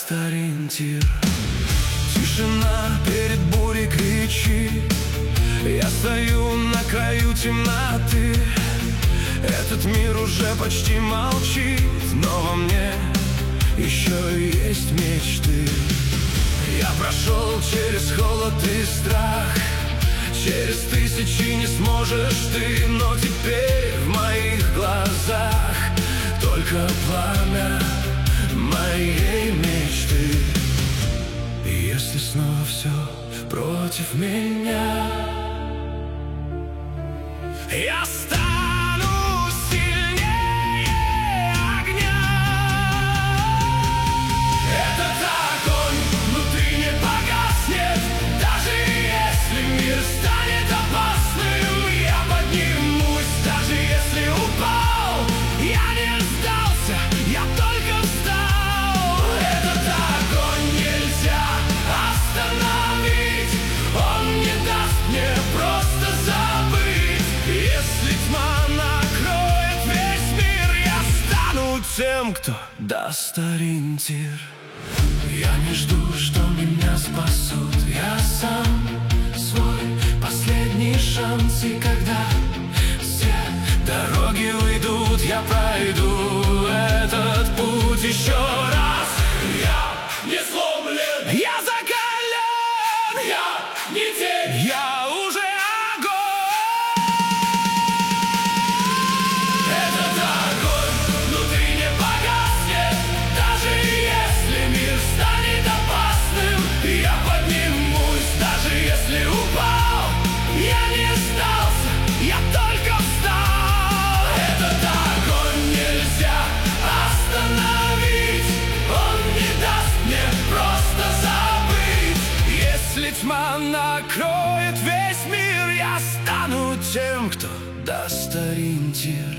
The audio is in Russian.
даст ориентир. Тишина перед бурей кричит, я стою на краю темноты. Этот мир уже почти молчит, но во мне еще есть мечты. Я прошел через холод и страх, через тысячи не сможешь ты. Но теперь в моих глазах только пламя моей мечты. И если снова все против меня, я стану сильнее огня. Этот огонь внутри не погаснет, даже если мир станет опасным. Я поднимусь, даже если упал. Я не сдался, я только встал. Этот огонь нельзя остановить, он не даст мне просто забыть. Если тьма накроет весь мир, я стану тем, кто даст ориентир. Я не жду, что меня спасут, я сам свой последний шанс. И когда все дороги уйдут, я пройду этот путь еще раз. Я не сломлен, я закален, я не тень, я уже огонь. Этот огонь внутри не погаснет, даже если мир станет опасным. Я поднимусь, даже если упал. Я не сдался, я только встал. Этот огонь нельзя остановить, он не даст мне просто забыть. Если тьма накроет весь мир, я стану тем, кто даст ориентир.